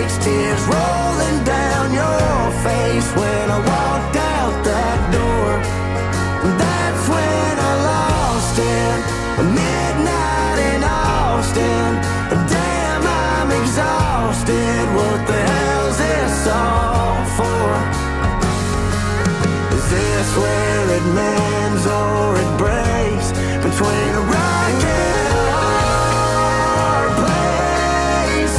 mistakes, tears rolling down your face when I walked out that door. That's when I lost it. Midnight in Austin. Damn, I'm exhausted. What the hell's this all for? Is this where it mends or it breaks? Between a rock and a hard place.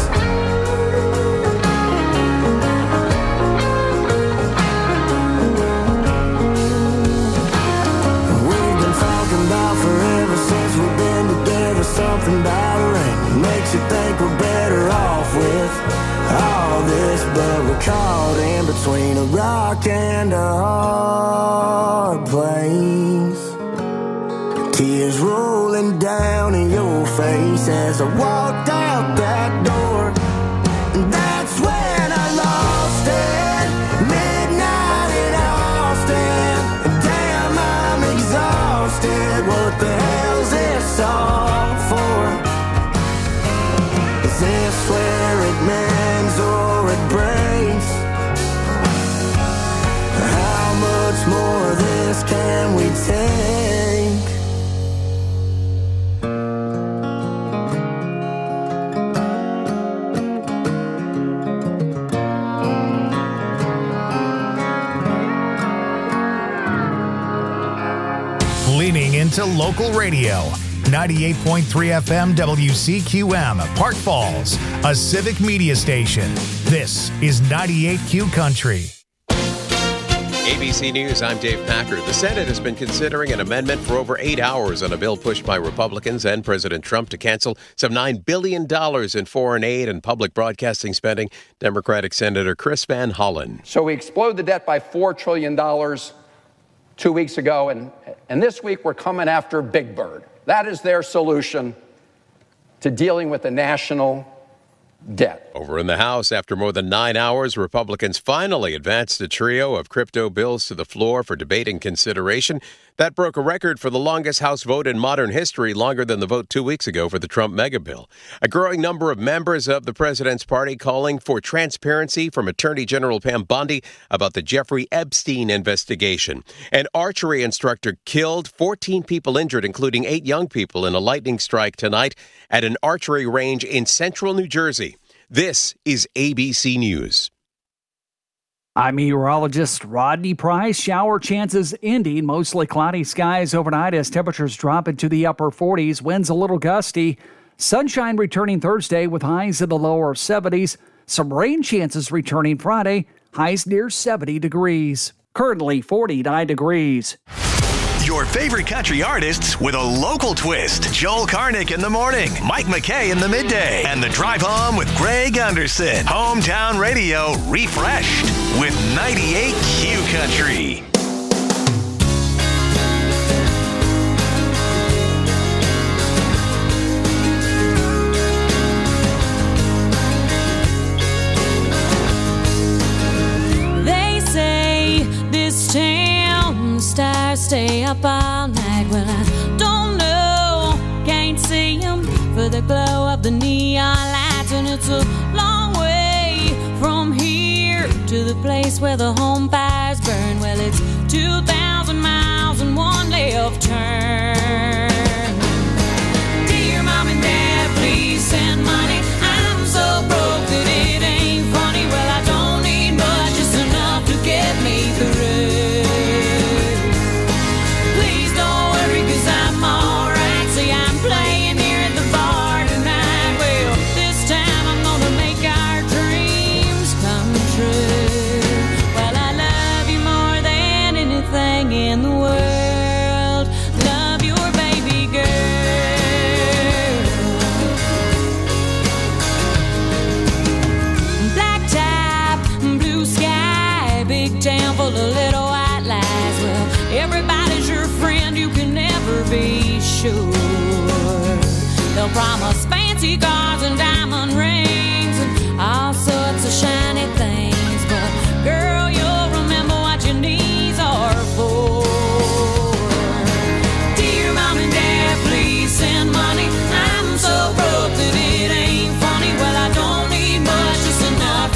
We've been talking about forever since we've been together. Something about a ring makes you think we're better off with all this, but we're caught in between a rock and a hard place. Tears rolling down in your face as I walked out that door. And that's when I lost it. Midnight in Austin. Damn, I'm exhausted. What the hell's this all for? Is this where it mends or it breaks? How much more of this can we take? Leaning into local radio. 98.3 FM WCQM, Park Falls, a civic media station. This is 98Q Country. ABC News, I'm Dave Packard. The Senate has been considering an amendment for over 8 hours on a bill pushed by Republicans and President Trump to cancel some $9 billion in foreign aid and public broadcasting spending. Democratic Senator Chris Van Hollen. So we exploded the debt by $4 trillion 2 weeks ago, and this week we're coming after Big Bird. That is their solution to dealing with the national debt. Over in the House, after more than 9 hours, Republicans finally advanced a trio of crypto bills to the floor for debate and consideration. That broke a record for the longest House vote in modern history, longer than the vote 2 weeks ago for the Trump mega bill. A growing number of members of the president's party calling for transparency from Attorney General Pam Bondi about the Jeffrey Epstein investigation. An archery instructor killed, 14 people injured, including 8 young people, in a lightning strike tonight at an archery range in central New Jersey. This is ABC News. I'm meteorologist Rodney Price. Shower chances ending. Mostly cloudy skies overnight as temperatures drop into the upper 40s. Winds a little gusty. Sunshine returning Thursday with highs in the lower 70s. Some rain chances returning Friday. Highs near 70 degrees. Currently 49 degrees. Your favorite country artists with a local twist. Joel Karnick in the morning, Mike McKay in the midday, and the drive home with Greg Anderson. Hometown radio refreshed with 98Q Country. They say this town stars stay up all night. Well, I don't know, can't see them for the glow of the neon lights. And it's a long way from here to the place where the home fires burn. Well, it's 2,000 miles and one left turn. Dear Mom and Dad, please send money. I'm so broke that it ain't funny. Well, I don't need much, just enough to get me through. Be sure they'll promise fancy cars and diamond rings and all sorts of shiny things, but girl, you'll remember what your knees are for. Dear Mom and Dad, please send money. I'm so broke that it ain't funny. Well, I don't need much, just enough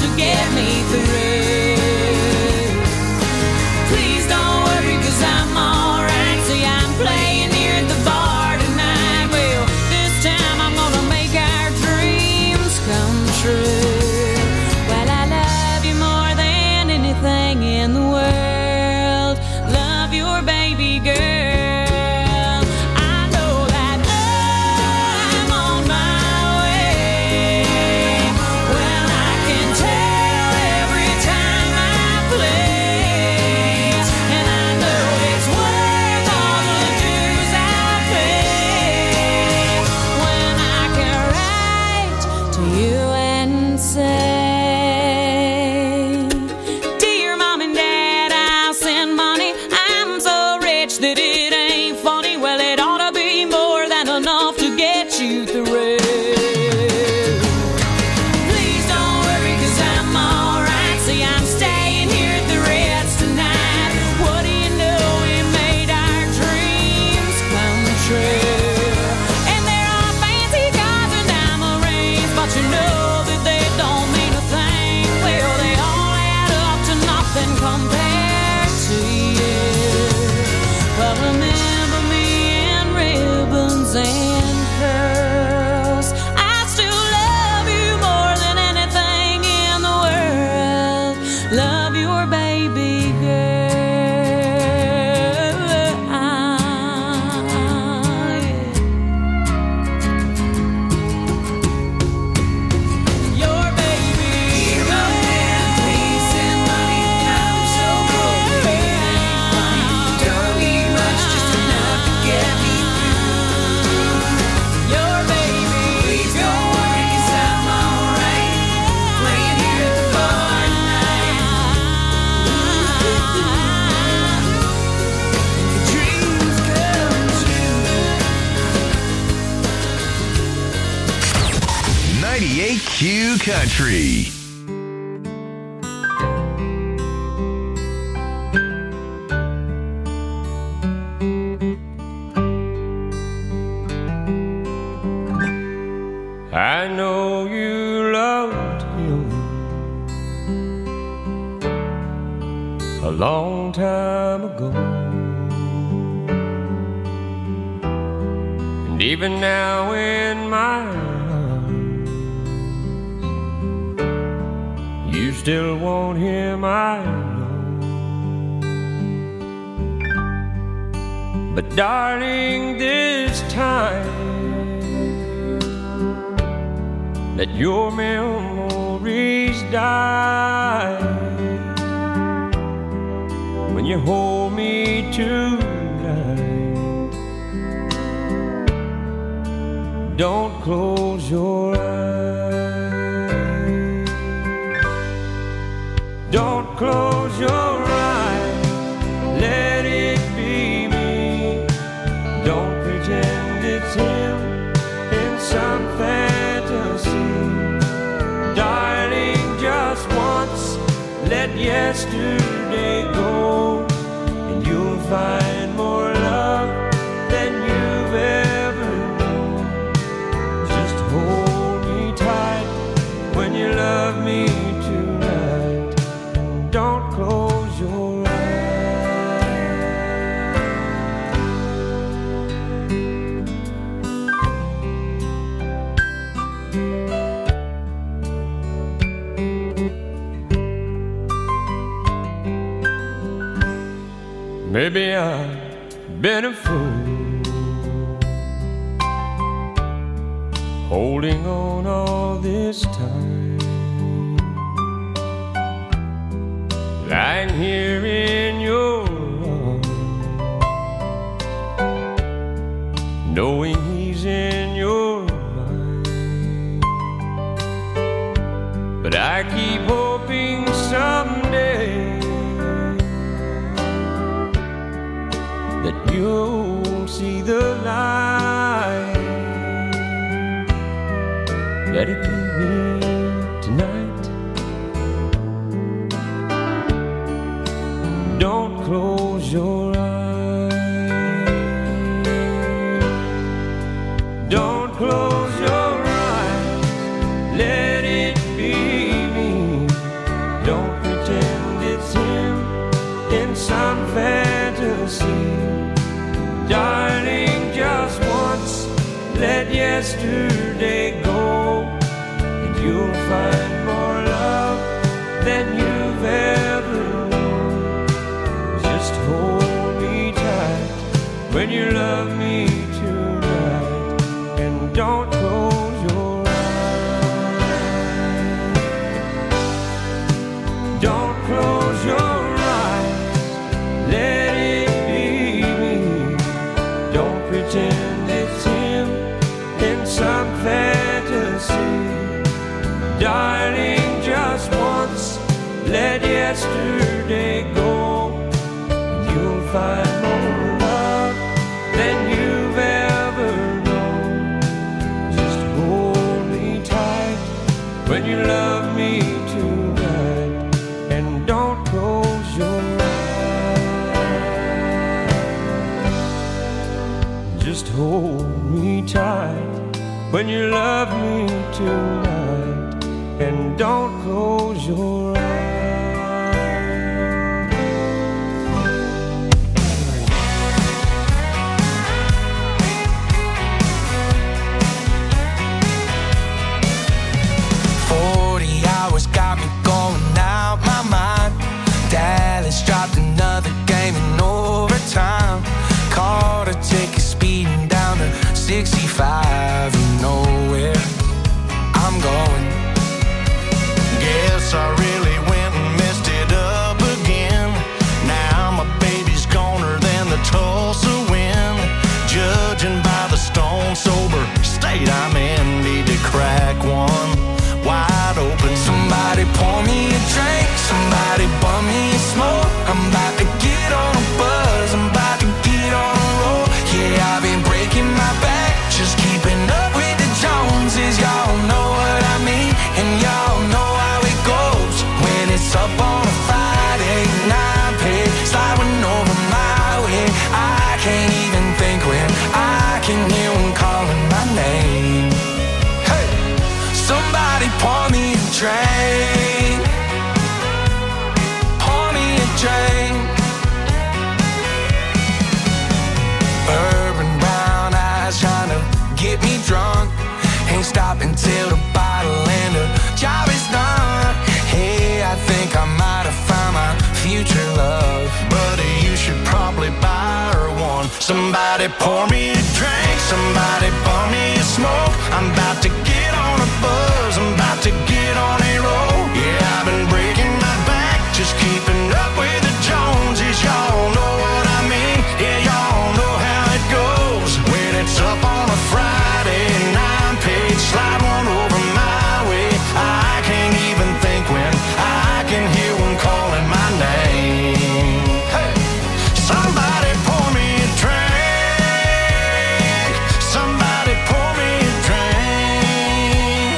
Country. I know you loved him a long time ago, and even now in my arms, you still want him, I know. But darling, this time let your memories die. When you hold me tonight, don't close your eyes. Don't close your eyes, let it be me. Don't pretend it's him in some fantasy. Darling, just once, let yesterday go, and you'll find more love than you've ever known. Just hold me tight when you love me tonight, and don't close your eyes. Maybe I've been a fool, holding on all this time, lying here in your arms, knowing he's in your mind. But I keep hoping someday that you'll see the light. Let it be me tonight. Don't close your eyes. Don't close your eyes. Let it be me. Don't pretend it's him in some fantasy. Darling, just once, let yesterday go, and you'll find more love than you've ever known. Just hold me tight when you love me tonight, and don't close your eyes. Don't close your eyes, let it pretend it's him in some fantasy. Darling, just once, let yesterday go, and you'll find more love than you've ever known. Just hold me tight when you love me tonight, and don't close your eyes. Just hold me tight when you love me tonight, and don't close your eyes. Got me going out my mind. Dallas dropped another game in overtime. Caught a ticket speeding down to 65. You know where I'm going. Guess I really went and messed it up again. Now my baby's goner than the Tulsa wind. Judging by the stone sober state I'm in, need to crack one wide open. Somebody pour me a drink, somebody bum me a smoke. I'm about to get on a buzz, I'm about to get on a roll. Yeah, I've been breaking my back, just keeping up with the Joneses. Y'all know what I mean, and y'all stop until the bottle and the job is done. Hey, I think I might have found my future love, but you should probably buy her one. Somebody pour me a drink, somebody pour me a smoke. I'm about to get on a buzz, I'm about to get on a roll. Yeah, I've been breaking my back, just keeping up with the Joneses. Y'all know what I mean, yeah, y'all know how it goes. When it's up on a Friday and I'm paid, slide one over my way. I can't even think when I can hear one calling my name. Hey, somebody pour me a drink, somebody pour me a drink.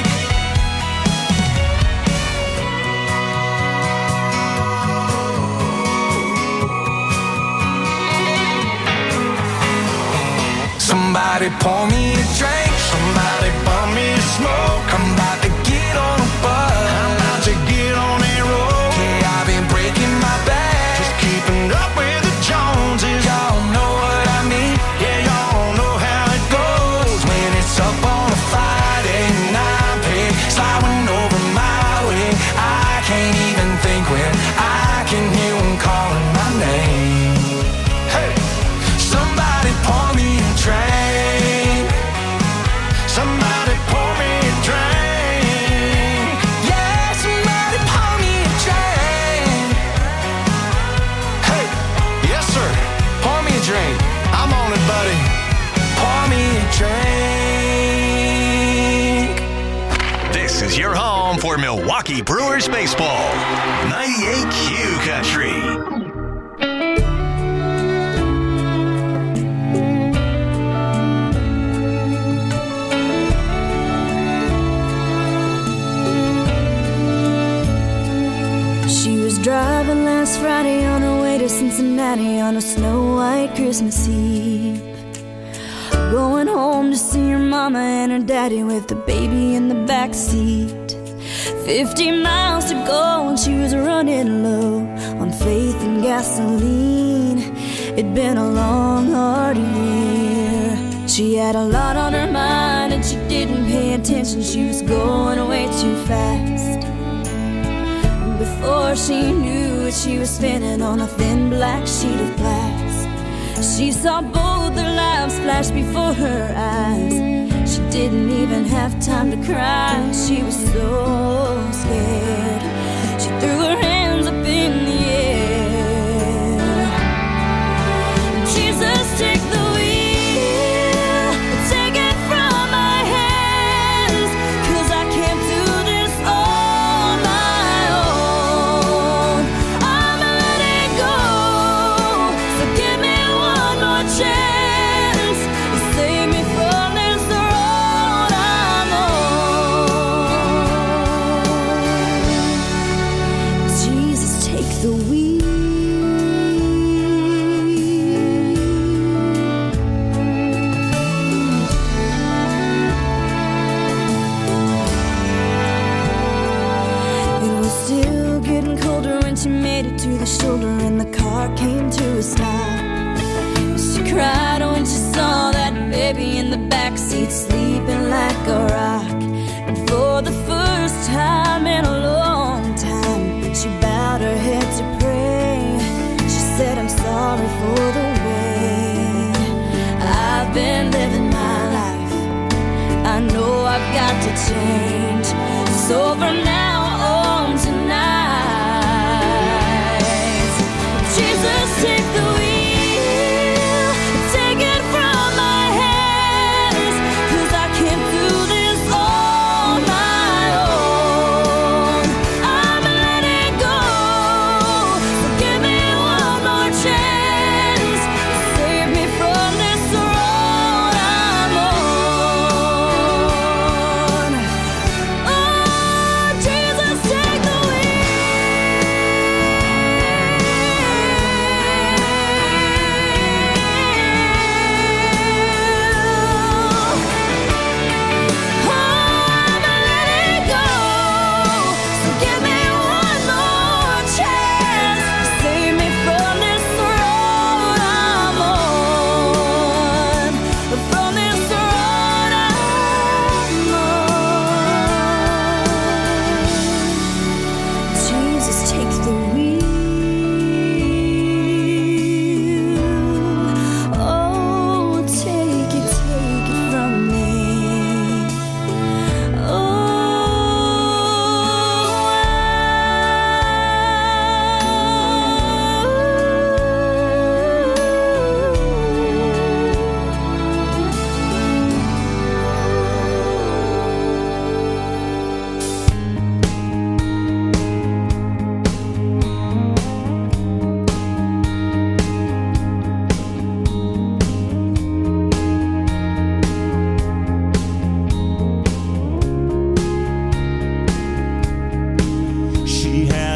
Somebody pour me a drink, somebody pour me a smoke. I'm about to get on a bus, I'm about to get on a roll. Yeah, I've been breaking my back, just keeping up with the Joneses. Y'all know what I mean, yeah, y'all know how it goes. When it's up on a Friday and I'm paid, sliding over my way. I can't even think when I can hear one calling my name. Hey, somebody pour me a drink, somebody pour me a drink. Yeah, somebody pour me a drink. Hey, yes sir, pour me a drink. I'm on it, buddy. Pour me a drink. This is your home for Milwaukee Brewers baseball. 98Q Country. She was driving last Friday on her way to Cincinnati on a snow-white Christmas Eve. Going home to see her mama and her daddy with the baby in the backseat. 50 miles to go and she was running low on faith and gasoline. It'd been a long, hard year. She had a lot on her mind and she didn't pay attention. She was going way too fast. Before she knew it, she was spinning on a thin black sheet of glass. She saw both their lives flash before her eyes. She didn't even have time to cry. She was so scared. She threw her hands up in the air. Jesus, take the wheel, take it from my hands, 'cause I can't do this on my own. I'm letting go, so give me one more chance to save me from this road I'm on. Jesus, take the wheel. It was still getting colder when she made it to the shoulder and the car came to a stop. She cried when she saw that baby in the backseat sleeping like a rock. And for the first time in a long time, she bowed her head to pray. She said, I'm sorry for the way I've been living my life. I know I've got to change. So from now on tonight, Jesus, take the wheel, take it from my hands, 'cause I can't do this on my own. I'm letting go, so give me one more chance to save me from this road I'm on. Oh, Jesus.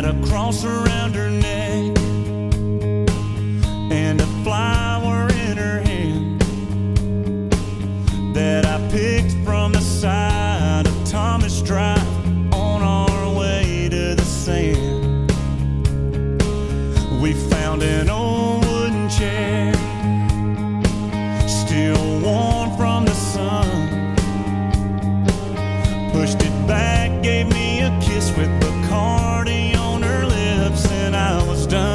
a cross around her neck and a flower in her hand that I picked from the side of Thomas Drive on our way to the sand. We found an old wooden chair, still warm from the sun. Pushed it back, gave me a kiss with Bacardi on her lips, and I was done.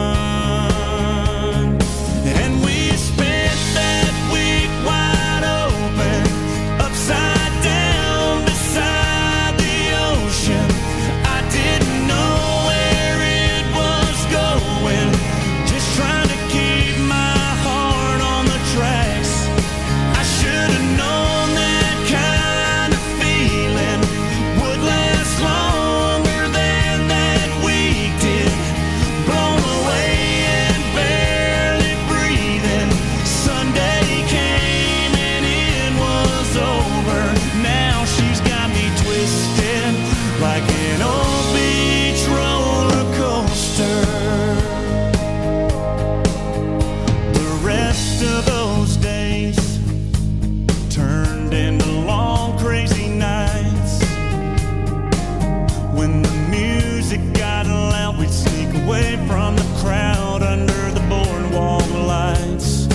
And we spent that week wide open, upside down beside the ocean. I didn't know where it was going, just trying to keep my heart on the tracks. I should have known that kind of feeling would last longer than that week did. Blown away and barely breathing. Sunday came and it was over. Now she's got me twisted like an old beach roller coaster. The rest of those days turned into long crazy nights. When the music got loud, we'd sneak away from the crowd under the boardwalk lights.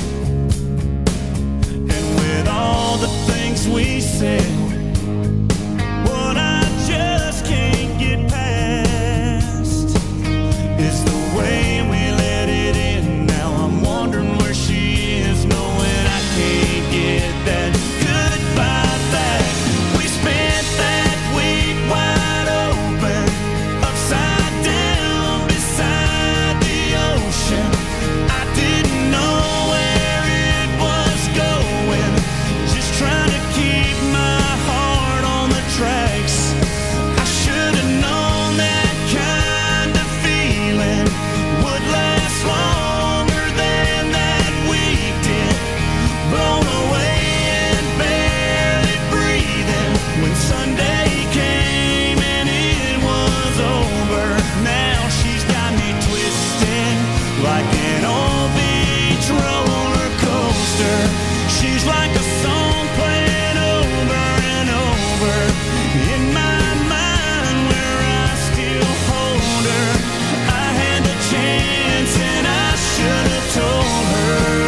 And with all the things we said, what I just can't get past is the way we let it in. Now I'm wondering where she is, knowing I can't get that goodbye back. We spent that week wide open, upside down beside the ocean. I didn't know where it was going, just trying to keep my heart on the tracks. I should have known that kind of feeling would last longer than that week did. Blown away and barely breathing when Sunday came and it was over. Now she's got me twisted like an old beach roller coaster. She's like a song playing over and over in my mind, where I still hold her. I had a chance and I should have told her.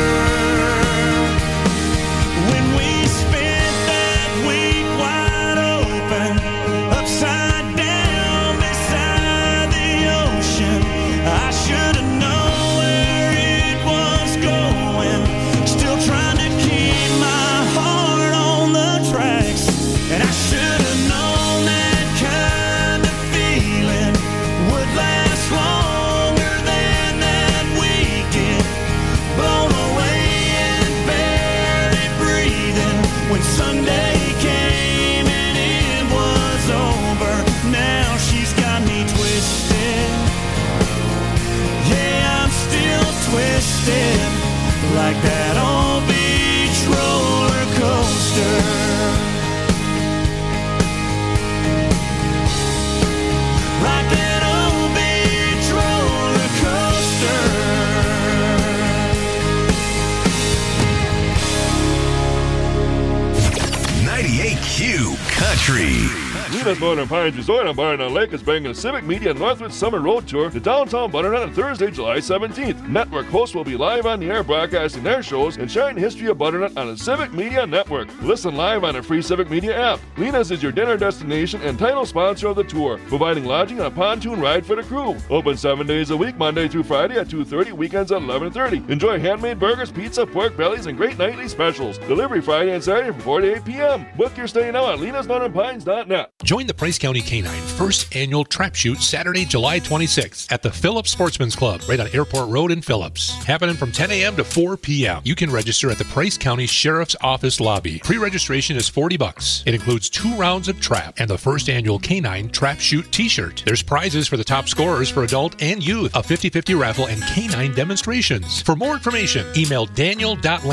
When we spent that week wide open, upside down beside the ocean, I should have known where it was going. Still trying to keep my heart on the tracks. And I should have known that kind of feeling would last longer than that weekend. Blown away and barely breathing when Sunday came and it was over. Now she's got me twisted. Yeah, I'm still twisted like that old beach roller coaster. Like that old beach roller coaster. 98Q Country. Lena's Northern Pines Resort on Butternut Lake is bringing the Civic Media Northwoods Summer Road Tour to downtown Butternut on Thursday, July 17th. Network hosts will be live on the air broadcasting their shows and sharing the history of Butternut on the Civic Media Network. Listen live on the free Civic Media app. Lena's is your dinner destination and title sponsor of the tour, providing lodging and a pontoon ride for the crew. Open 7 days a week, Monday through Friday at 2:30, weekends at 11:30. Enjoy handmade burgers, pizza, pork bellies, and great nightly specials. Delivery Friday and Saturday from 4 to 8 p.m. Book your stay now at lenasnorthernpines.net. Join the Price County Canine first annual trap shoot Saturday, July 26th at the Phillips Sportsman's Club, right on Airport Road in Phillips. Happening from 10 a.m. to 4 p.m. You can register at the Price County Sheriff's Office lobby. Pre-registration is $40. It includes 2 rounds of trap and the first annual Canine Trap Shoot t-shirt. There's prizes for the top scorers for adult and youth, a 50-50 raffle, and canine demonstrations. For more information, email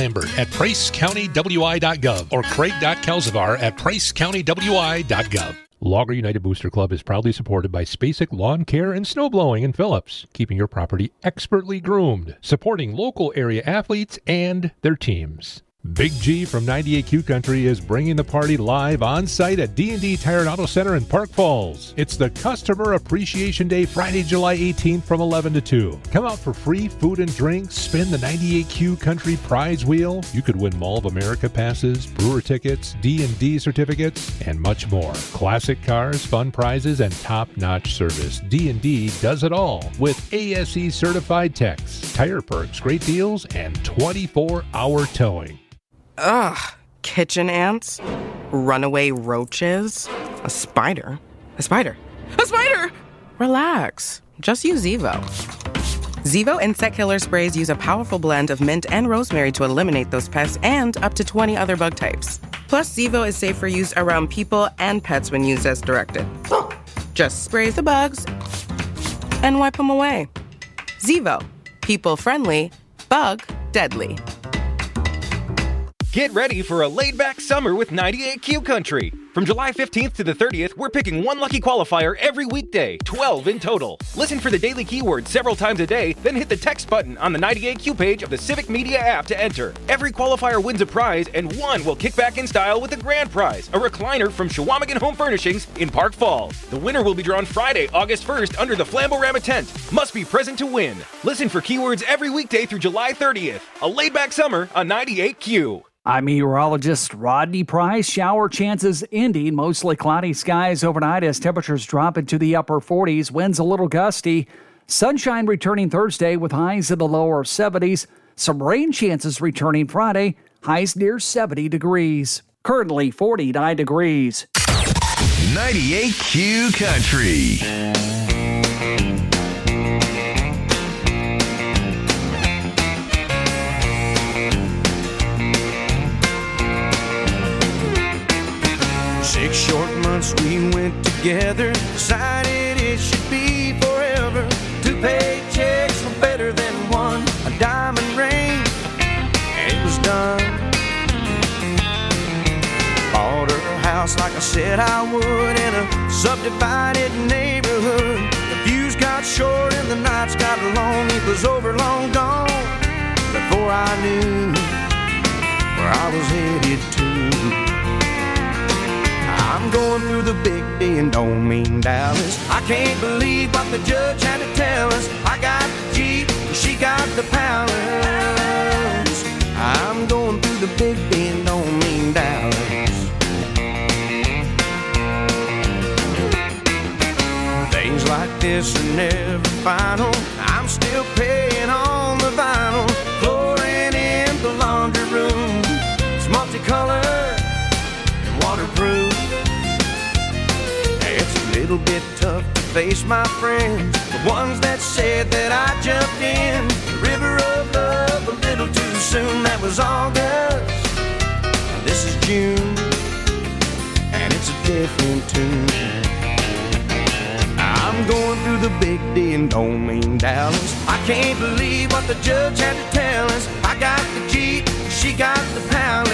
daniel.lambert@pricecountywi.gov or craig.calzavar@pricecountywi.gov. Logger United Booster Club is proudly supported by Spacek Lawn Care and Snowblowing in Phillips, keeping your property expertly groomed, supporting local area athletes and their teams. Big G from 98Q Country is bringing the party live on site at D&D Tire and Auto Center in Park Falls. It's the Customer Appreciation Day, Friday, July 18th from 11 to 2. Come out for free food and drinks, spin the 98Q Country prize wheel. You could win Mall of America passes, brewer tickets, D&D certificates, and much more. Classic cars, fun prizes, and top-notch service. D&D does it all with ASE certified techs, tire perks, great deals, and 24-hour towing. Ugh, kitchen ants, runaway roaches, a spider. A spider! Relax, just use Zevo. Zevo insect killer sprays use a powerful blend of mint and rosemary to eliminate those pests and up to 20 other bug types. Plus, Zevo is safe for use around people and pets when used as directed. Just spray the bugs and wipe them away. Zevo, people friendly, bug deadly. Get ready for a laid-back summer with 98Q Country. From July 15th to the 30th, we're picking one lucky qualifier every weekday, 12 in total. Listen for the daily keyword several times a day, then hit the text button on the 98Q page of the Civic Media app to enter. Every qualifier wins a prize, and one will kick back in style with the grand prize, a recliner from Shawamigan Home Furnishings in Park Falls. The winner will be drawn Friday, August 1st under the Flamborama tent. Must be present to win. Listen for keywords every weekday through July 30th. A laid-back summer on 98Q. I'm meteorologist Rodney Price. Shower chances ending. Mostly cloudy skies overnight as temperatures drop into the upper 40s. Winds a little gusty. Sunshine returning Thursday with highs in the lower 70s. Some rain chances returning Friday. Highs near 70 degrees. Currently 49 degrees. 98Q Country. 6 short months we went together, decided it should be forever. 2 paychecks were better than one, a diamond ring, and it was done. Bought her a house like I said I would in a subdivided neighborhood. The views got short and the nights got long, it was over long gone before I knew where I was headed to. I'm going through the big D and don't mean Dallas. I can't believe what the judge had to tell us. I got the Jeep, she got the palace. I'm going through the big D and don't mean Dallas. Things like this are never final. I'm still paying on the vinyl. Flooring in the laundry room, it's multicolored and waterproof. Little bit tough to face my friends, the ones that said that I jumped in the river of love a little too soon. That was August, this is June, and it's a different tune. I'm going through the big D and don't mean Dallas. I can't believe what the judge had to tell us. I got the Jeep, she got the palace.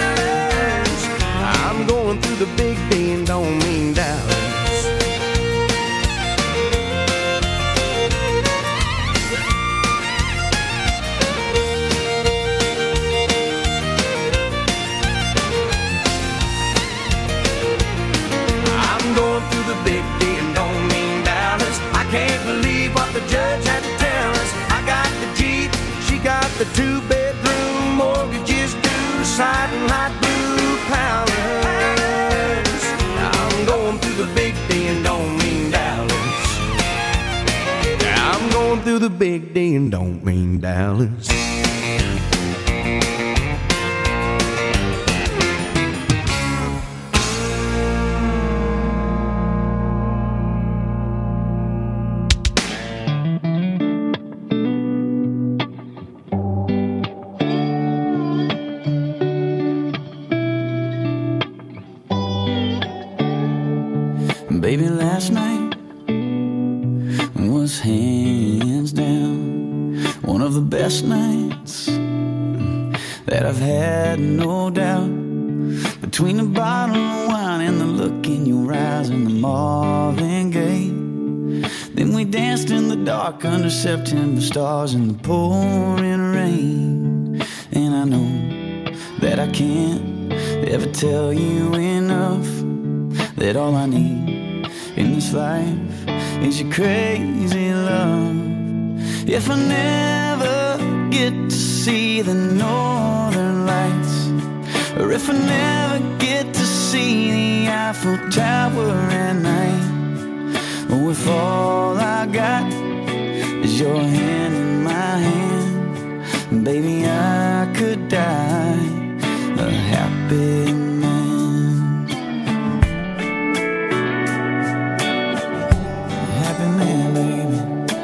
I'm going through the big D and don't mean Dallas. Big D and don't mean Dallas. I can't believe what the judge had to tell us. I got the Jeep, she got the 2-bedroom, mortgages due, siding light blue palace. I'm going through the big D and don't mean Dallas. I'm going through the big D and don't mean Dallas. Baby, last night was hands down one of the best nights that I've had, no doubt. between the bottle of wine and the look in your eyes and the Marvin Gaye. Then we danced in the dark under September stars in the pouring rain. And I know that I can't ever tell you enough that all I need in this life is your crazy love. If I never get to see the northern lights, or if I never get to see the Eiffel Tower at night, or if all I got is your hand in my hand, baby, I could die a happy man. A happy man, baby.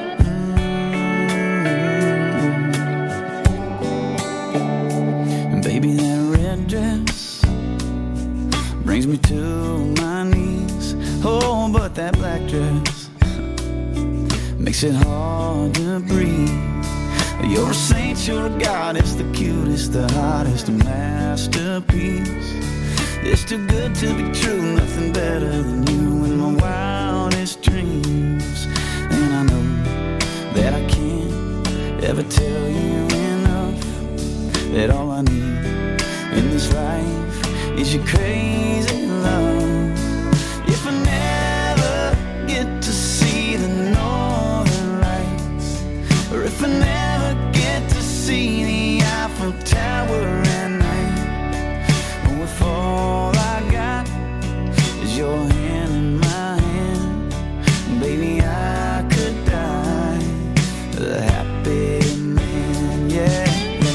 And baby, that red dress brings me to my knees. Oh, but that black dress makes it hard to breathe. You're a saint, you're a goddess, the cutest, the hottest, a masterpiece. It's too good to be true, nothing better than you in my wildest dreams. And I know that I can't ever tell you enough that all I need in this life is your crazy love. If I never get to see the northern lights, or if I never get to see the Eiffel Tower at night, or if all I got is your hand in my hand, baby, I could die a happy man, yeah.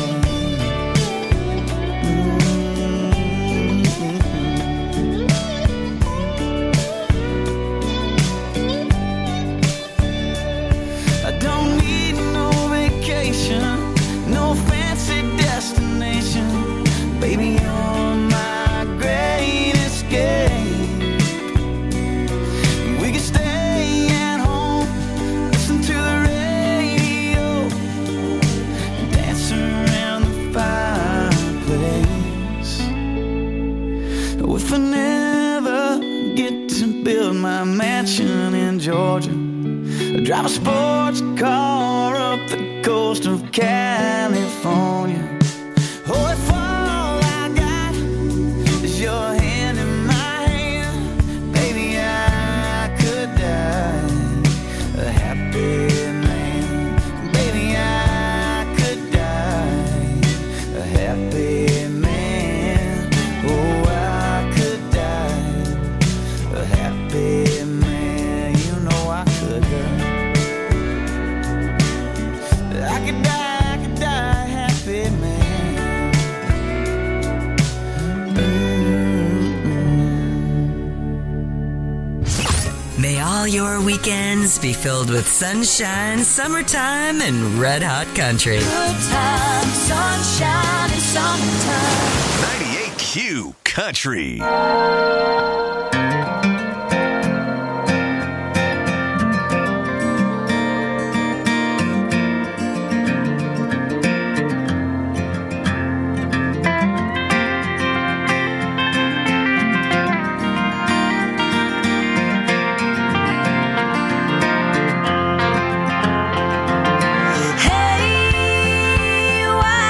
No fancy destination, baby, you're my great escape. We could stay at home, listen to the radio, dance around the fireplace. Oh, if I never get to build my mansion in Georgia, I drive a sports car up the coast of California. Oh, if all I got is your hand in my hand, baby, I could die a happy man. Baby, I could die a happy man. Oh, I could die a happy man. You know I could die. I could die a happy man. May all your weekends be filled with sunshine, summertime, and red hot country. Good time, sunshine, and summertime. 98Q Country.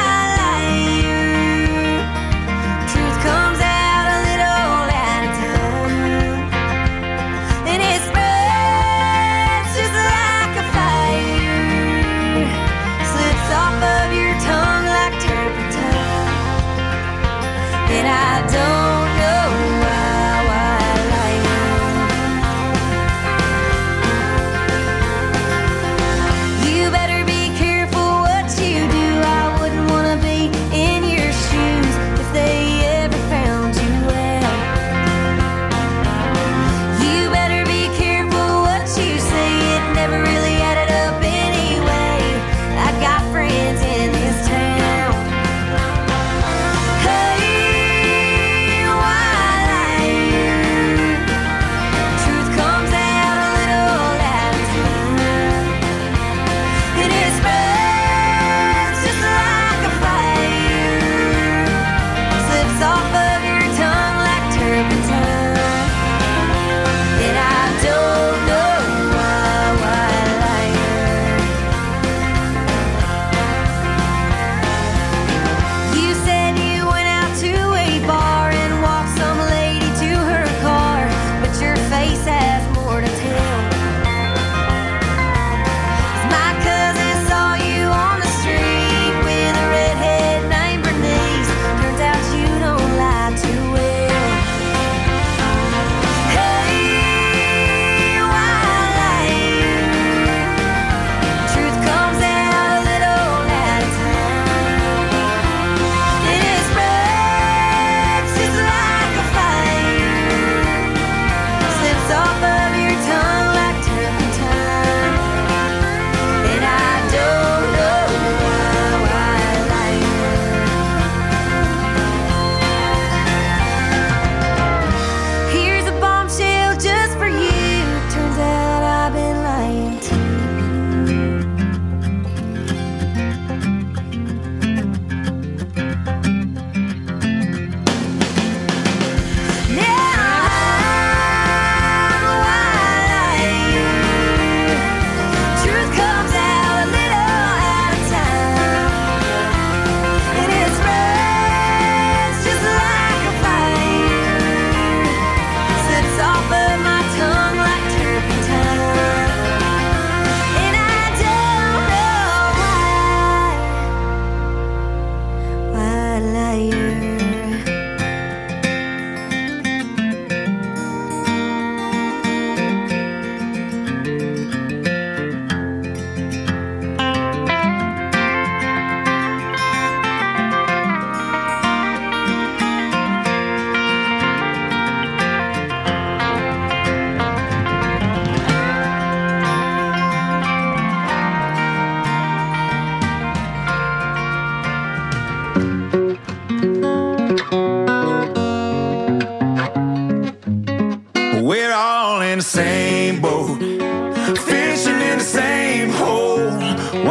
Truth comes out a little at a time.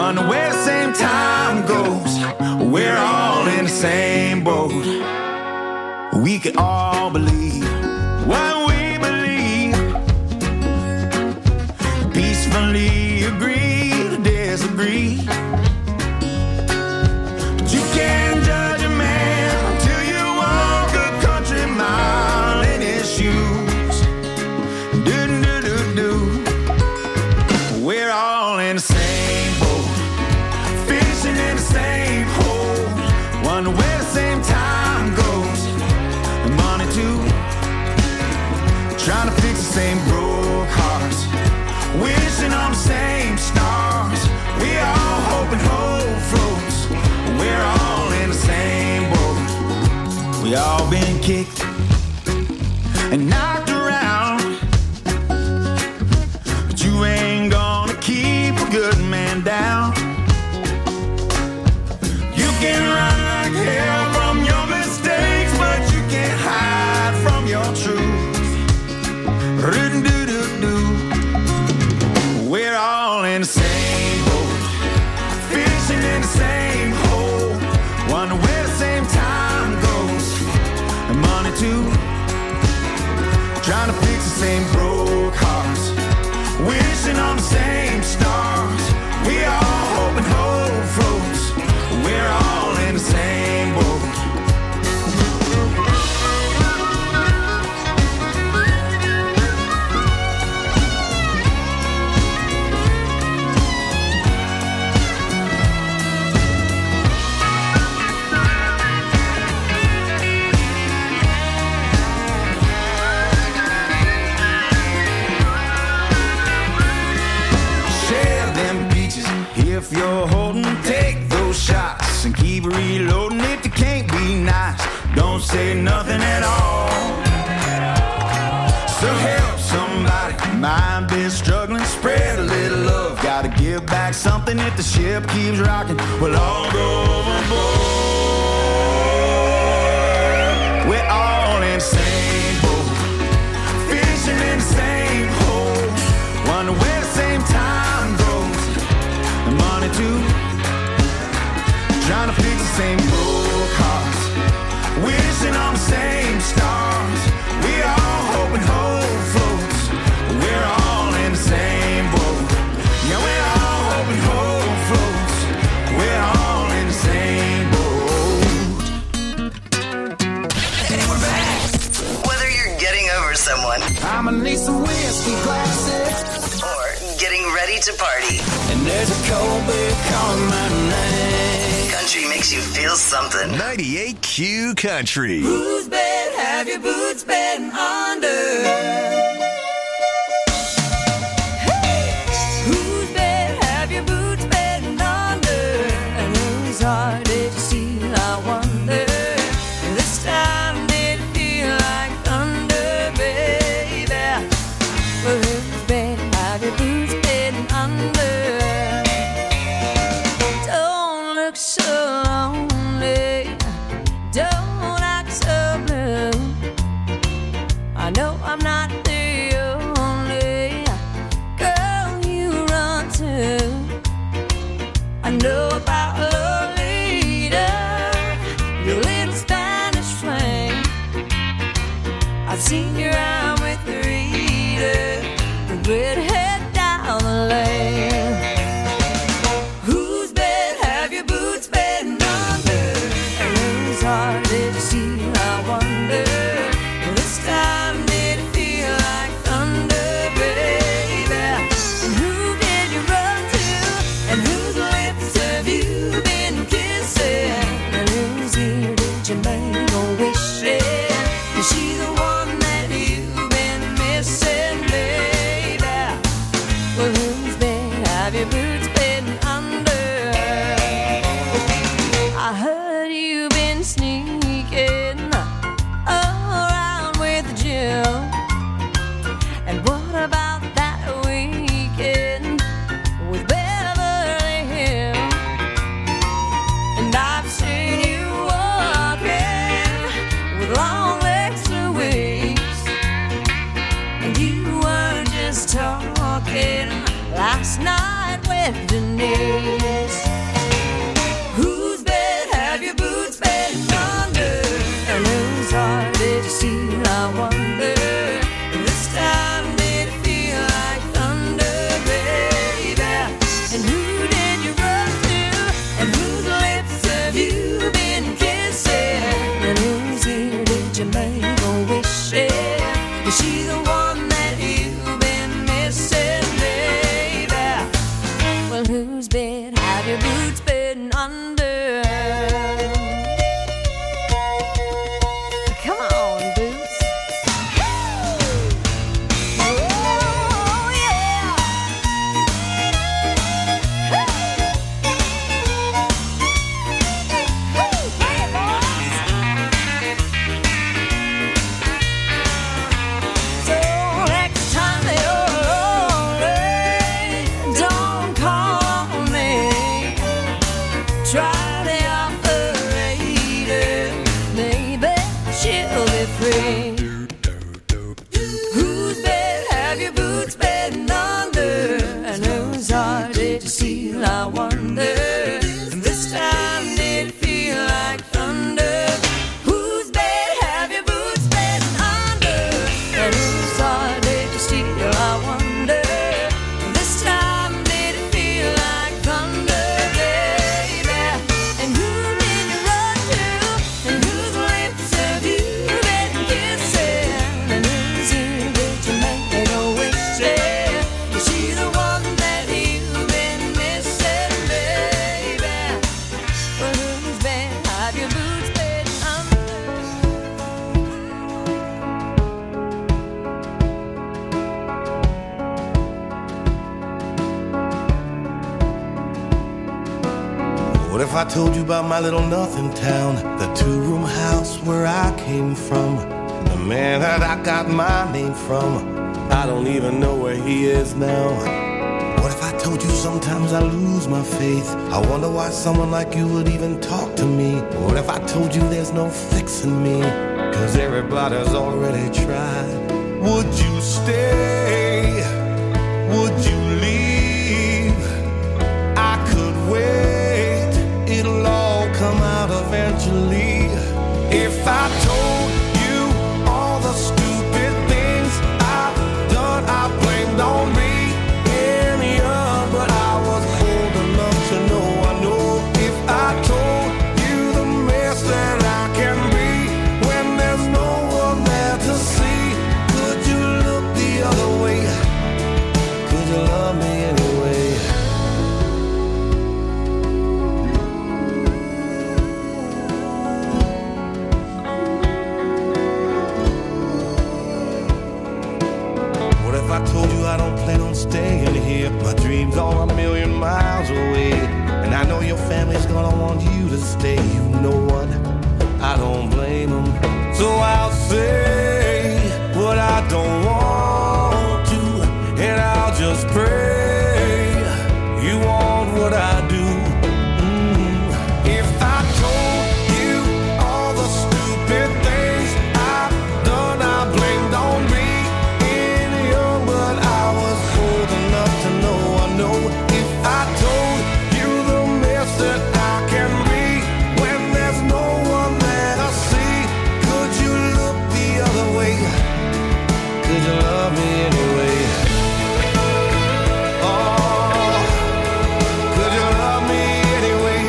Wonder where the same time goes. We're all in the same boat. We could all believe what we believe. Peacefully agree to disagree. But you can't judge a man until you walk a country mile in his shoes. Do-do-do-do. We're all in the same boat, fishing in the same hole. Wonder where the same time goes. And money too. Trying to fix the same broke hearts, wishing on the same stars. We all hope and hope floats. We're all in the same boat. We all been kicked and knocked around, but you ain't gonna keep a good man down. You can run like hell from your mistakes, but you can't hide from your truth. We're all in the same boat, fishing in the same hole. Wonder where the same time goes. And money too. Trying to fix the same broke hearts, wishing on the same stars. We all hope and hope floats. We're all in the same boat. If you're holding, take those shots and keep reloading. If you can't be nice, don't say nothing at all. So help somebody, mind been struggling, spread a little love. Gotta give back something if the ship keeps rocking. We'll all go overboard. We're all in the same boat, fishing in the same hole. Wonder where the same time goes. Money too. Trying to fix the same broke hearts, wishing on the same stars. We all hope and hope floats. We're all in the same boat. Yeah, we're all hope and hope floats. We're all in the same boat. Hey, we're back. Whether you're getting over someone, I'ma need some whiskey glasses, or getting ready to party, and there's a cold beer calling my name. country makes you feel something. 98Q Country. Whose bed have your boots been under? Whose bed have your boots been under? And whose heart did you steal, I wonder? This time did it feel like thunder, baby? Well, whose bed have your boots been under? Don't look so lonely, don't act so blue. I know I'm not the only girl you run to. I know about Lolita, your little Spanish flame. I've seen you around with Rita, the redhead down the lane. Whose bed have your boots been under? And whose heart did you steal, I wonder? This time did it feel like thunder, baby? And who did you run to? And whose lips have you been kissing? And whose ear did you make a wish in? Is she the one that you've been missing, baby? Well, whose bed have your boots been under? I heard you've been sneaking around with Jill. And what about that weekend with Beverly Hills? And I've seen you walking with long legs Louise. And you weren't just talking last night with Denise. whose bed have your boots been under? Come on, boots. Oh, yeah. Hey, boys. So next time you're lonely, don't call me. Try the operator, maybe she'll be free. Whose bed have your boots been under? And whose heart did you steal, I wonder? And this time did it feel like thunder? Whose bed have your boots been under? And whose heart did you steal, I wonder? This time did it feel like thunder, baby? And who did you run to? And whose lips have you been kissing? And whose ear did you make go wasted? Is she the one that you've been missing, baby? Well, whose bed have your boots been under? What if I told you about my little nothing town, the two-room house where I came from, the man that I got my name from? I don't even know where he is now. What if I told you sometimes I lose my faith? I wonder why someone like you would even talk to me. What if I told you there's no fixing me, 'cause everybody's already tried? Would you stay? Would you leave? I could wait, it'll all come out eventually. If I told you all the stupid things I've done, I blamed on me in young, but I was old enough to know. I know if I told you the mess that I can be when there's no one there to see, could you look the other way? Could you love me anyway? What if I told you I don't plan on staying here? My dreams are a million miles away, and I know your family's gonna want you to stay. You know what? I don't blame them. So I'll say what I don't want to, and I'll just pray you want what I do. If I told you all the stupid things I've done, I blamed on me in young, but I was old enough to know. I know if I told you the mess that I can be when there's no one there to see, could you look the other way? Could you love me anyway? Oh, could you love me anyway?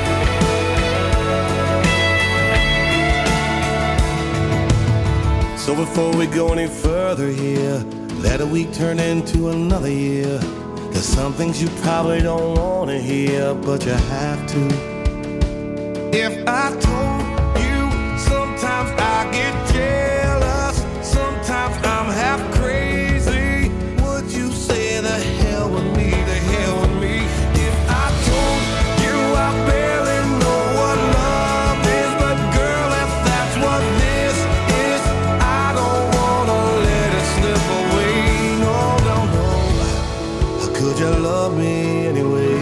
So before we go any further here, let a week turn into another year. There's some things you probably don't want to hear, but you have to. If I told you sometimes I get jealous, sometimes I'm half crazy, would you say the hell with me, the hell with me? If I told you I barely know what love is, but girl, if that's what this is, I don't wanna let it slip away. No, no, no. Could you love me anyway?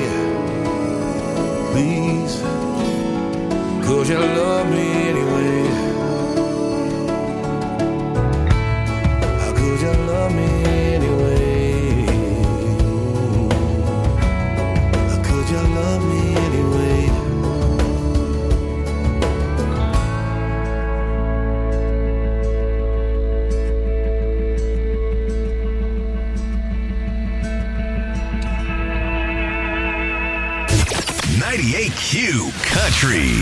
Please. Could you love me anyway? Could you love me anyway? Could you love me anyway? Q Country.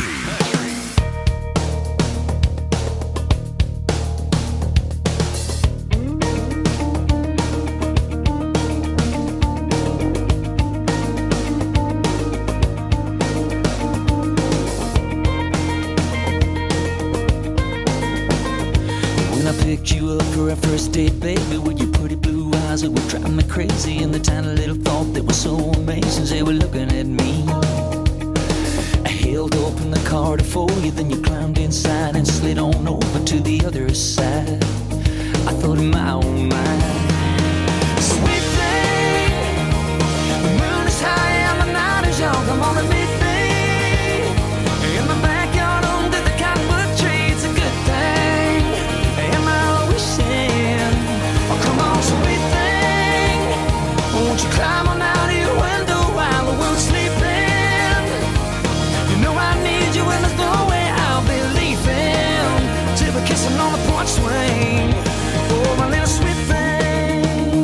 remember our first date, baby, with your pretty blue eyes that were driving me crazy, and the tiny little thought that was so amazing, they were looking at me. I held open the car to for you, then you climbed inside and slid on over to the other side. I thought in my own mind, sweet thing, the moon is high and the night is young, come on and meet me in the backyard under the cottonwood tree. It's a good thing, am I wishing? Oh, come on, sweet thing, won't you climb on out of your window while the world's sleeping? You know I need you and there's no way I'll be leaving till we're kissing on the porch swing. Oh, my little sweet thing.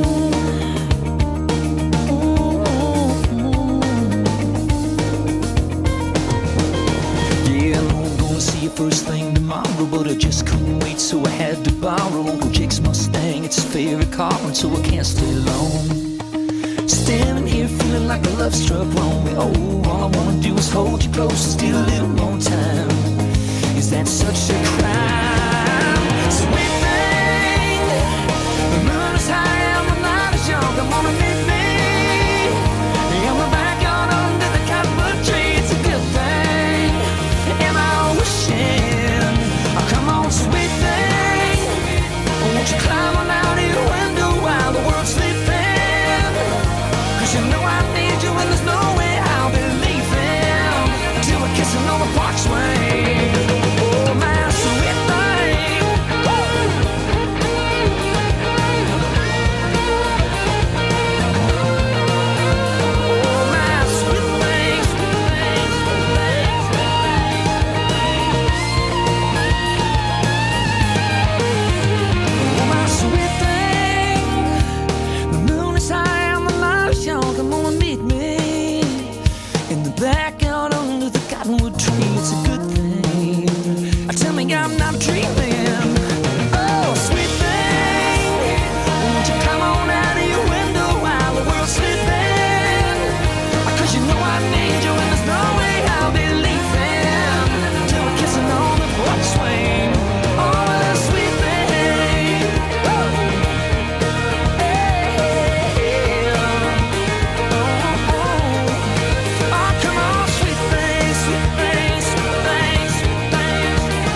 Yeah, I know I'm gonna see you first thing tomorrow, but I just couldn't wait, so I had to borrow Uncle Jake's Mustang. It's his favorite car, and so I can't stay long. Standing here feeling like a love struck wrong. Oh, all I wanna do is hold you close and steal a little more time. Is that such a crime? Sweet thing, the moon is high and the night is young. Come on and meet me in the backyard under the cottonwood tree. It's a good thing, am I wishing? Oh, come on, sweet thing, won't you climb on out of your window while the world's sleeping? 'Cause you know I need you and there's no way I'll be leaving until we're kissing on the porch swing. Oh, my sweet thing. Oh, my sweet thing. Oh, my sweet thing. The moon is high and the night is young. Come on and meet me in the backyard under the cottonwood tree. It's a good thing. Tell me I'm not dreaming. Oh, sweet thing, won't you come on out of your window while the world's sleeping? 'Cause you know I need you and there's no way I'll be leaving till we're kissing on the porch swing. Oh, that sweet thing. Oh, hey, oh, oh. Oh, come on, sweet thing, sweet thing, sweet thing, sweet thing.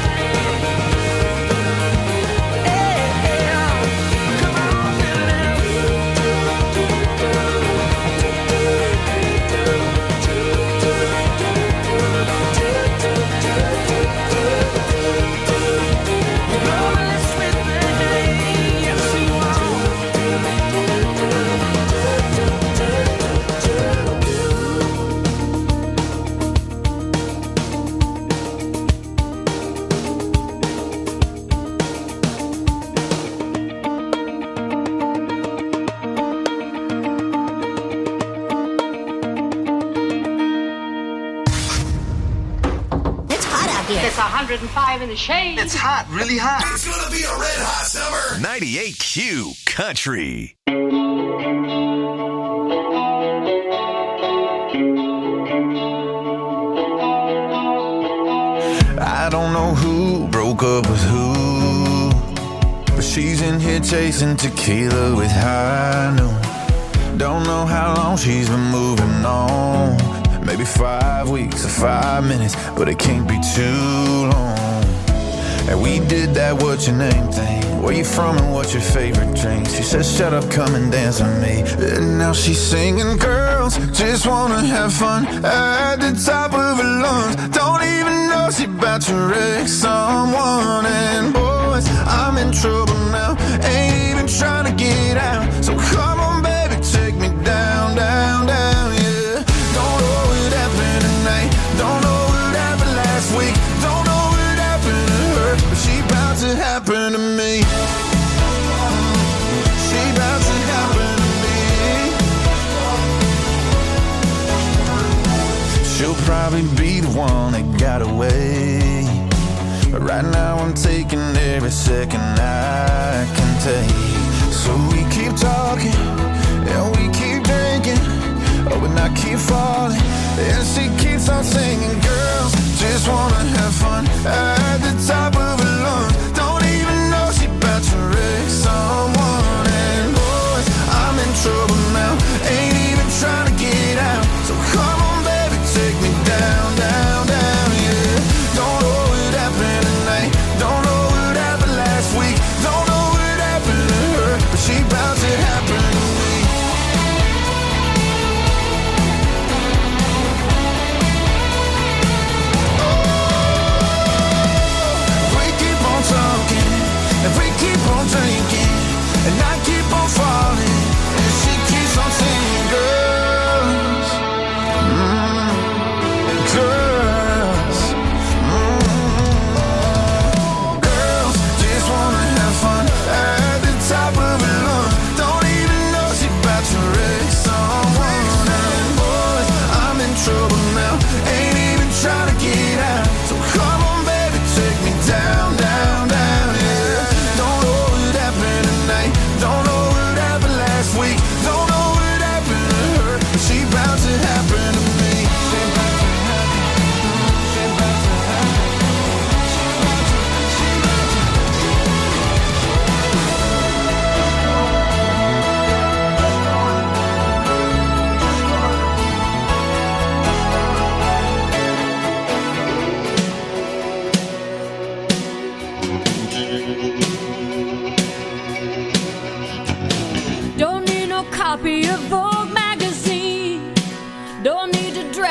It's hot out here. It's 105 in the shade. It's hot, really hot. It's gonna be a red hot summer. 98Q Country. I don't know who broke up with who, but she's in here chasing tequila with high noon. Don't know how long she's been moving on. Maybe 5 weeks or 5 minutes, but it can't be too long. And we did that what's your name thing. Where you from and what's your favorite drink? She said shut up, come and dance with me. And now she's singing, girls just wanna have fun at the top of her lungs. Don't even know she about to wreck someone. And boys, I'm in trouble now, ain't even trying to get out. So come on baby, take me down, down, down, yeah. Don't know what happened tonight, don't know what happened last week, don't know what happened to her, but she about to happen to me. She about to happen to me. She'll probably be the one that got away, but right now I'm taking every second I can take. So we keep talking and we keep drinking, oh, and I keep falling, and she keeps on singing. Girls just wanna have fun at the top of her lungs. Don't even know she about to wreck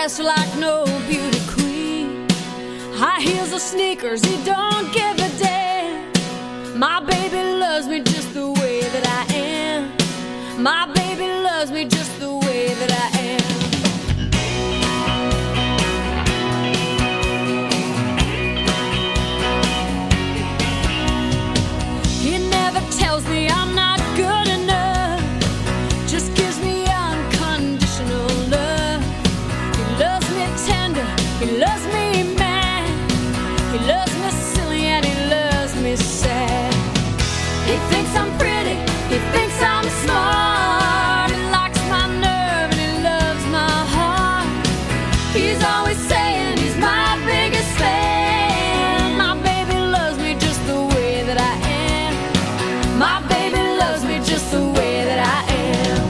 dressed like no beauty queen. High heels or sneakers, he don't give a damn. My baby loves me just the way that I am. My baby loves me just the way that I am. He never tells me I'm not good enough, just gives me unconditional love. He loves me tender, he loves me mad, he loves me silly and he loves me sad. He thinks I'm pretty, he thinks I'm smart, he likes my nerve and he loves my heart. He's always saying he's my biggest fan. My baby loves me just the way that I am. My baby loves me just the way that I am.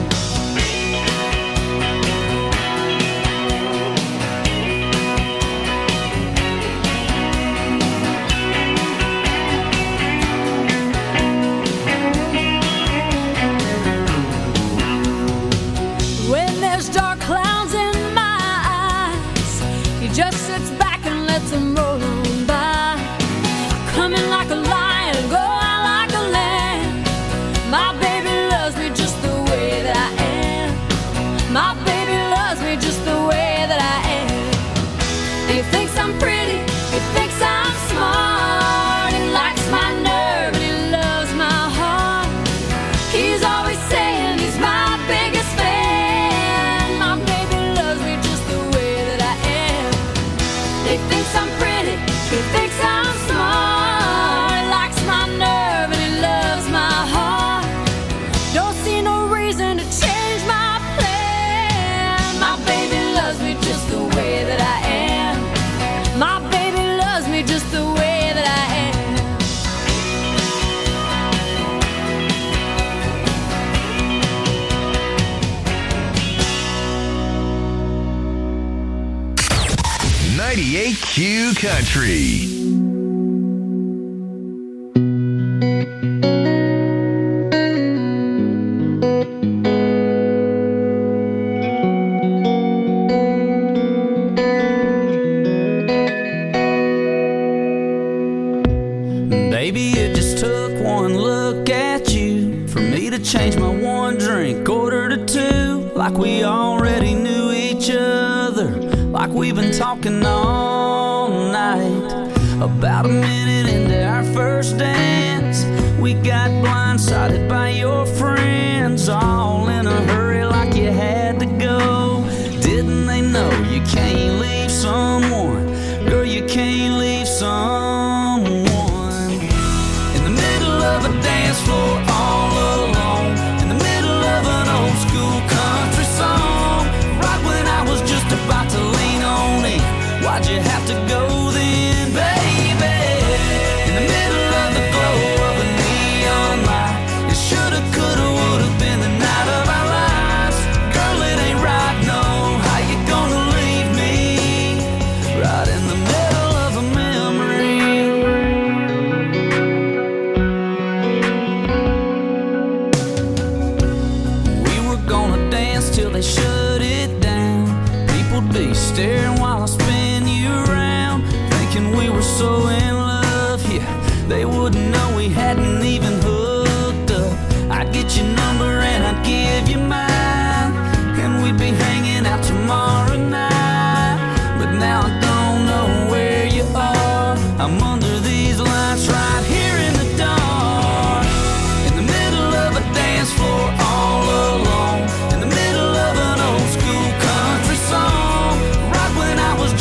When there's dark clouds in my eyes, he just sits back and lets them roll on by. Coming like a lion, go out like a lamb. My baby loves me just the way that I am. My baby loves me just the way that I am. He thinks I'm pretty, he thinks I'm smart, he likes my nerve and he loves my heart. He's always saying he's my biggest fan. My baby loves me just the way that I am. He thinks I'm pretty, he thinks I'm smart, he likes my nerve and he loves my heart. Don't see no reason to change my plan. My baby loves me just the way that I am. My baby loves me just the way that I am. .98 Q Country. Baby, it just took one look at you for me to change my one drink order to two. Like we already knew each other, like we've been talking all night. About a minute into our first dance, we got blindsided by your friends, all in a hurry like you had to go. Didn't they know you can't leave someone? Girl, you can't leave someone in the middle of a dance floor all alone, in the middle of an old school country song. Right when I was just about to lean on in, why'd you have to go then, baby? In the middle of the glow of a neon light, it shoulda, coulda, woulda been the night of our lives. Girl, it ain't right, no. How you gonna leave me right in the middle of a memory? We were gonna dance till they shut it down. People'd be staring while I spin you around, thinking we were so in love, yeah. They wouldn't know we hadn't even hooked up. I'd get your number and I'd give you mine, and we'd be hanging out tomorrow night. But now I don't know where you are. I'm under these lights right here in the dark, in the middle of a dance floor all alone, in the middle of an old school country song. Right when I was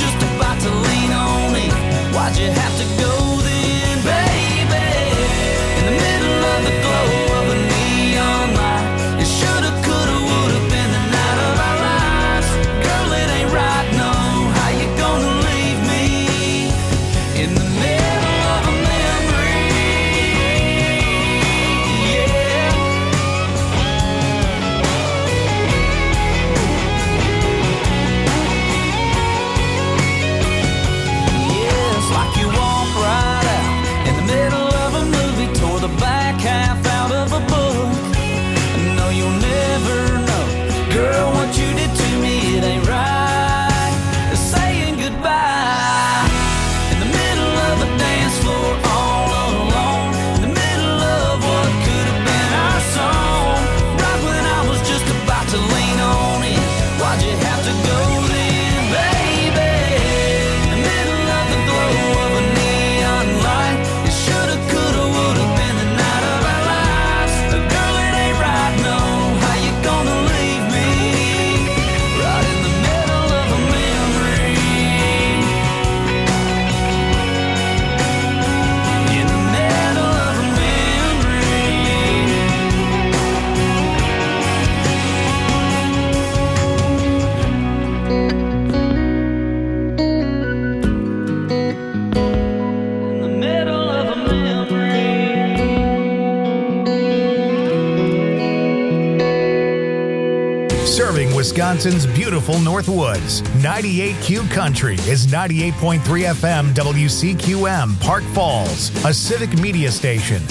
Wisconsin's beautiful Northwoods. 98Q Country is 98.3 FM WCQM, Park Falls, a civic media station.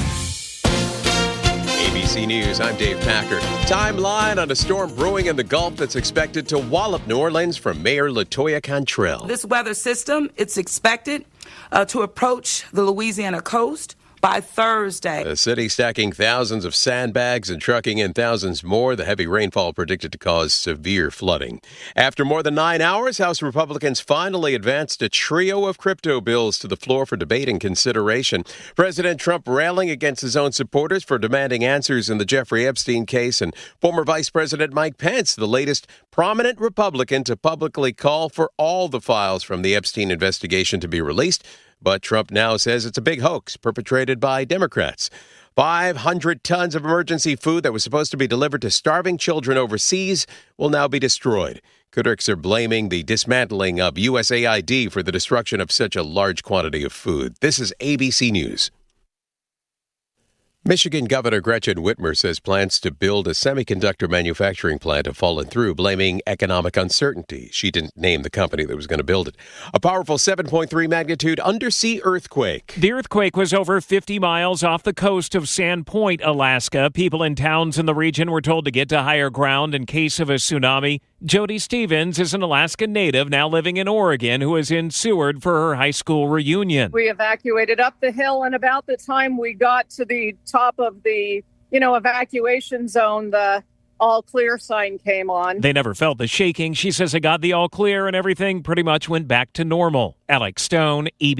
ABC News, I'm Dave Packer. Timeline on a storm brewing in the Gulf that's expected to wallop New Orleans from Mayor LaToya Cantrell. This weather system, it's expected to approach the Louisiana coast by Thursday. The city stacking thousands of sandbags and trucking in thousands more. The heavy rainfall predicted to cause severe flooding. After more than 9 hours, House Republicans finally advanced a trio of crypto bills to the floor for debate and consideration. President Trump railing against his own supporters for demanding answers in the Jeffrey Epstein case, and former Vice President Mike Pence, the latest prominent Republican to publicly call for all the files from the Epstein investigation to be released. But Trump now says it's a big hoax perpetrated by Democrats. 500 tons of emergency food that was supposed to be delivered to starving children overseas will now be destroyed. Critics are blaming the dismantling of USAID for the destruction of such a large quantity of food. This is ABC News. Michigan Governor Gretchen Whitmer says plans to build a semiconductor manufacturing plant have fallen through, blaming economic uncertainty. She didn't name the company that was going to build it. A powerful 7.3 magnitude undersea earthquake. The earthquake was over 50 miles off the coast of Sandpoint, Alaska. People in towns in the region were told to get to higher ground in case of a tsunami. Jody Stevens is an Alaska native now living in Oregon who is in Seward for her high school reunion. We evacuated up the hill, and about the time we got to the top of the, evacuation zone, the all clear sign came on. They never felt the shaking. She says it got the all clear and everything pretty much went back to normal. Alex Stone,